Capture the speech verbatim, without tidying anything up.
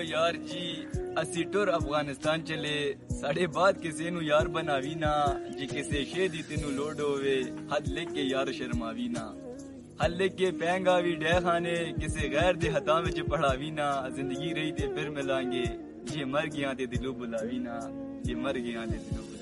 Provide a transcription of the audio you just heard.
यार जी असी टुर अफगानिस्तान चले साढ़े बाद किसी नु यार बनावी ना जी किसी शेदी तेनू लोड होवे हद लेके यार शर्मावी ना हद लेके पैंगा भी डे खाने किसी गैर दे हथा विच पढ़ावी ना जिंदगी रही ते फिर मिलांगे जे मर गया ते दिलो बुलावी ना जे मर गया ते दिलो